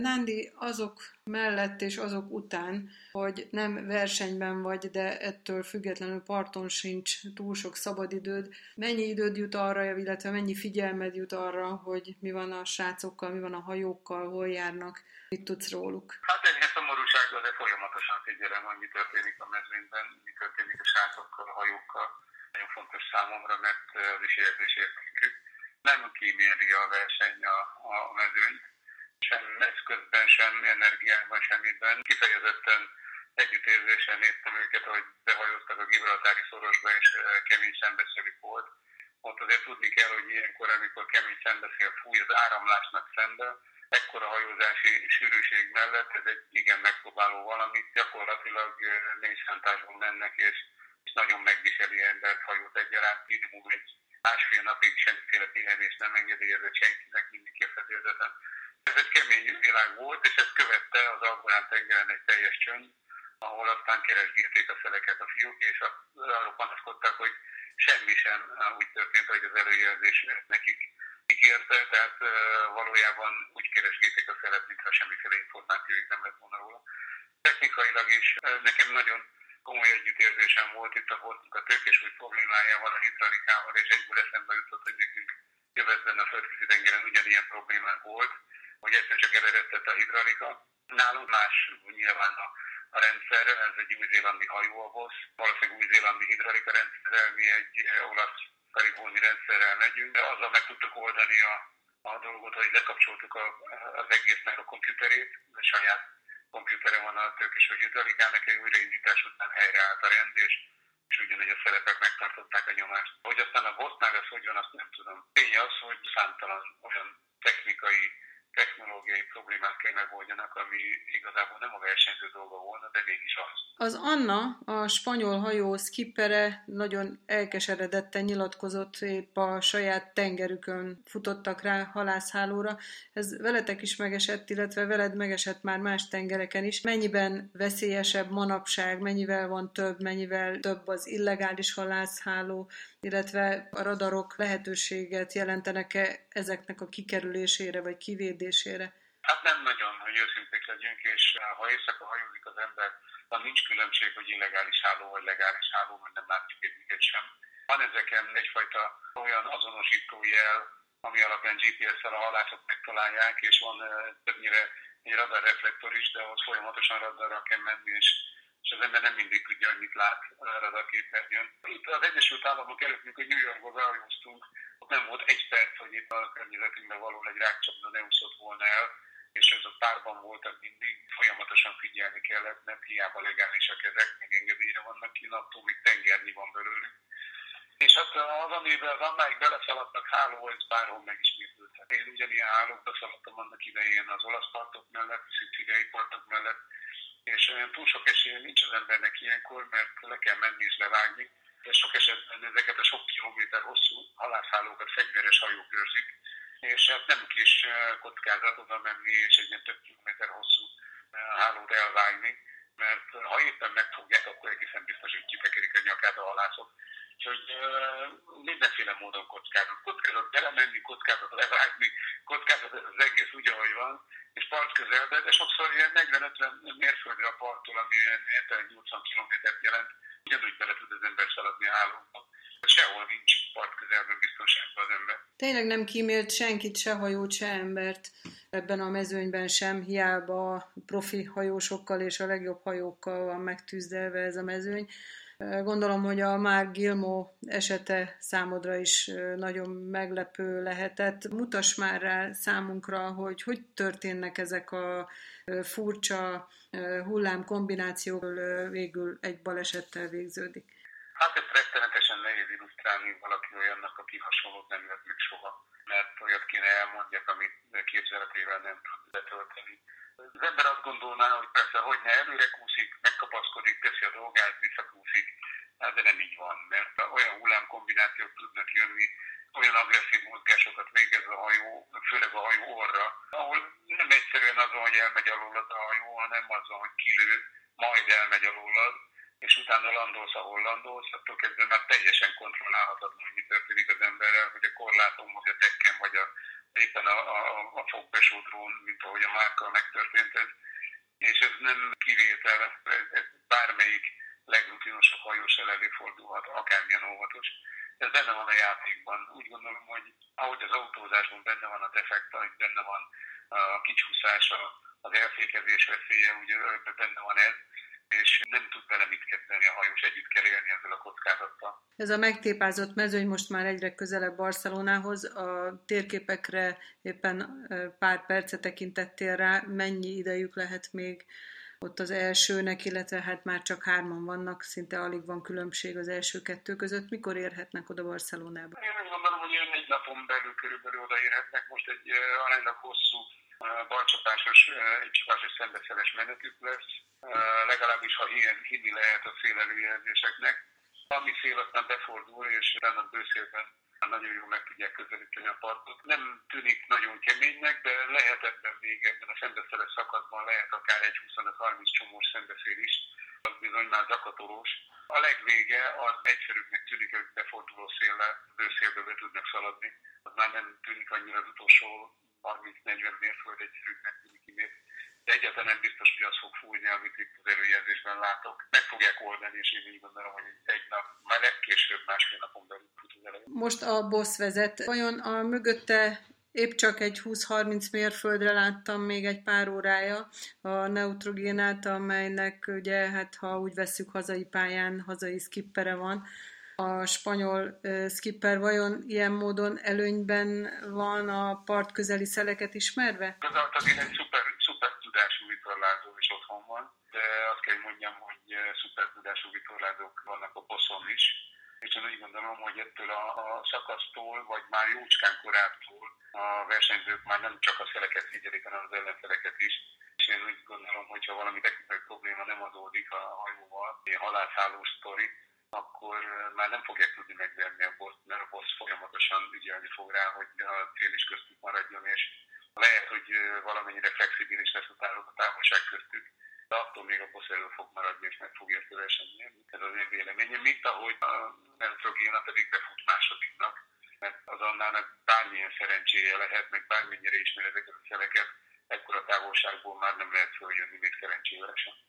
Nándi, azok mellett és azok után, hogy nem versenyben vagy, de ettől függetlenül parton sincs túl sok szabadidőd, mennyi időd jut arra, illetve mennyi figyelmed jut arra, hogy mi van a srácokkal, mi van a hajókkal, hol járnak, mit tudsz róluk? Hát egy szomorúsággal, de folyamatosan figyelem, hogy mi történik a mezőnyben, mi történik a srácokkal, a hajókkal. Nagyon fontos számomra, mert az is érzésértékű. Nem kíméli a verseny a mezőnyt, sem eszközben, sem energiában, semmiben. Kifejezetten együttérzésen néztem őket, hogy behajóztak a Gibraltári szorosba, és kemény szembeszélük volt. Ott azért tudni kell, hogy ilyenkor, amikor kemény szembeszél fúj az áramlásnak szembe, ekkora hajózási sűrűség mellett ez egy igen megpróbáló valami. Gyakorlatilag négyszántásból mennek, és nagyon megviseli embert hajót egyaránt. Minimum egy másfél napig semmiféle pihenés nem engedélyezett senkinek, mindenki a fedélzeten. Ez egy kemény világ volt, és ezt követte az Alborán-tengeren egy teljes csönd, ahol aztán keresgélték a szeleket a fiúk, és arról panaszkodtak, hogy semmi sem úgy történt, hogy az előjelzés nekik ígérte, tehát valójában úgy keresgélték a szelet, mintha semmiféle információjuk nem lett volna róla. Technikailag is nekem nagyon komoly együttérzésem volt itt a tőkésúly problémájával, a hidraulikával, és egyből eszembe jutott, hogy nekünk jövőben a földközi tengeren ugyanilyen problémánk volt, hogy egyszer csak eredetett a hidraulika. Nálunk más nyilván a rendszerrel, ez egy új-zélandi hajóavoz, valószínűleg új-zélandi hidraulika rendszerrel, mi egy olasz karibóni rendszerrel megyünk. De azzal meg tudtuk oldani a dolgot, hogy lekapcsoltuk az egésznek a komputerét, a saját komputere van a tőkésúly hidraulikának, egy újraindítás után helyreállt a rend, és ugyanígy a szerepek megtartották a nyomást. Hogy aztán a bossnál ez hogy van, azt nem tudom. Tény az, hogy számtalan olyan technológiai problémát kell megoldjanak, ami igazából nem a versenyző dolga volna, de mégis az. Az Anna, a spanyol hajó skippere nagyon elkeseredetten nyilatkozott, épp a saját tengerükön futottak rá halászhálóra. Ez veletek is megesett, illetve veled megesett már más tengereken is. Mennyiben veszélyesebb manapság, mennyivel több az illegális halászháló, illetve a radarok lehetőséget jelentenek-e ezeknek a kikerülésére vagy kivédésére? Hát nem nagyon, hogy őszinték legyünk, és ha éjszaka hajózik az ember, van nincs különbség, hogy illegális háló vagy legális háló, mert nem látjuk egyiket sem. Van ezeken egyfajta olyan azonosító jel, ami alapján GPS-szel a halászok megtalálják, és van többnyire egy radarreflektor is, de ott folyamatosan radarra kell menni, és az ember nem mindig tudja, hogy mit lát a radarképernyőn. Itt az Egyesült Államok előtt, amikor New Yorkba behajóztunk, ott nem volt egy perc, hogy itt a környezetünkben való egy rákcsapda ne úszott volna el, és azok párban voltak mindig, folyamatosan figyelni kellett, mert hiába legálisak ezek, meg engedélyre vannak ki, attól még tengernyi van belőlük. És hát az, amiben az Annáig beleszaladtak háló, ez bárhol megismétlődhet. Én ugyanilyen hálókba szaladtam annak idején az olasz partok mellett, szicíliai partok mellett, és olyan túl sok esélye nincs az embernek ilyenkor, mert le kell menni és levágni, de sok esetben ezeket a sok kilométer hosszú halászhálókat fegyveres hajók őrzik, és hát nem kis kockázat oda menni és egy ilyen több kilométer hosszú hálót elvágni, mert ha éppen megfogják, akkor egészen biztos, hogy kitekerik a nyakát a halászok. Úgyhogy mindenféle módon kockázat. Kockázat belemenni, kockázat levágni, kockázat az egész úgy, ahogy van, és part közelben, de sokszor ilyen 40-50 mérföldre a parttól, ami ilyen 70-80 kilométert jelent, ugyanúgy bele tud az ember szaladni a hálóba. Sehol nincs part közelben biztonságban az ember. Tényleg nem kímélt senkit, se hajót, se embert ebben a mezőnyben sem, hiába a profi hajósokkal és a legjobb hajókkal van megtűzdelve ez a mezőny. Gondolom, hogy a Mark Gilmour esete számodra is nagyon meglepő lehetett. Mutass már rá számunkra, hogy történnek ezek a furcsa hullámkombinációk, végül egy balesettel végződik. Hát ezt rettenetesen nehéz illusztrálni valaki olyannak, aki hasonlót nem jött még soha. Mert olyat kéne elmondjak, amit képzeletével nem tud betölteni. Az ember azt gondolná, hogy persze, hogy ne előre kúszik, megkapaszkodik, teszi a dolgát, visszakúszik, de nem így van, mert olyan hullámkombinációk tudnak jönni, olyan agresszív mozgásokat végez a hajó, főleg a hajó orra, ahol nem egyszerűen azon, hogy elmegy alólad a hajó, hanem azon, hogy kilő, majd elmegy alólad, és utána landolsz, ahol landolsz, attól kezdve már teljesen kontrollálhatatlan, hogy mi történik az emberrel, hogy a korláton, vagy a decken, vagy éppen a fogbesódrón, mint ahogy a Márkkal megtörtént ez. És ez nem kivétel, ez bármelyik legrutinosabb hajóssal előfordulhat, akármilyen óvatos. Ez benne van a játékban. Úgy gondolom, hogy ahogy az autózásban benne van a defekt, ahogy benne van a kicsúszás, az elfékezés veszélye, ugye benne van ez, és nem tud vele mit kezdeni a hajós, együtt kell élni ezzel a kockázattal. Ez a megtépázott mezőny most már egyre közelebb Barcelonához. A térképekre éppen pár perce tekintettél rá, mennyi idejük lehet még ott az elsőnek, illetve hát már csak 3-an vannak, szinte alig van különbség az első 2 között. Mikor érhetnek oda Barcelonába? Én úgy gondolom, hogy ilyen 1 napon belül körülbelül odaérhetnek. Most egy aránylag hosszú balcsapásos, egycsapásos szembeszeles menetük lesz. Legalábbis, ha hinni lehet a szélelőjelzéseknek. Ami szél aztán befordul, és utána bőszélben nagyon jól meg tudják közelíteni a partot. Nem tűnik nagyon keménynek, de lehet ebben a szembeszeles szakaszban lehet akár egy 25-30 csomós szembeszél is. Az bizony már zakatolós. A legvége az egyszerűbbnek tűnik, hogy beforduló széllel, bőszélbe be tudnak szaladni. Az már nem tűnik annyira az utolsó 30-40 mérföld egyszerűbbnek tűnik imét. De egyáltalán nem biztos, hogy az fog fújni, amit itt az előjelzésben látok. Meg fogják oldani, és én így gondolom, hogy egy nap, már legkésőbb 1,5 napon belül fut az elején. Most a Bosz vezet. Vajon a mögötte épp csak egy 20-30 mérföldre láttam még egy pár órája a Neutrogénát, amelynek ugye, hát ha úgy vesszük, hazai pályán, hazai skippere van. A spanyol skipper vajon ilyen módon előnyben van a part közeli szeleket ismerve? Azáltal én egy szuper tudású vitorlázó is otthon van, de azt kell mondjam, hogy szuper tudású vitorlázók vannak a Boszon is, és én úgy gondolom, hogy ettől a szakasztól, vagy már jócskán korábbtól a versenyzők már nem csak a szeleket figyelik, hanem az ellenfeleket is. És én úgy gondolom, hogy ha valami technikai probléma nem adódik a hajóval, egy halászhálós sztori, akkor már nem fogják tudni megverni a Boszt, mert a Boszt folyamatosan ügyelni fog rá, hogy a cél is köztük maradjon, és lehet, hogy valamennyire flexibilis lesz a távolság köztük, de attól még a Bosz elő fog maradni, és meg fogja ezt a versenyt nyerni. Ez az én véleményem, mint ahogy a Neutrogéna pedig befut másodiknak, mert az Annának bármilyen szerencséje lehet, meg bármennyire ismer ezeket a szeleket, ekkora távolságból már nem lehet följönni még szerencsével sem.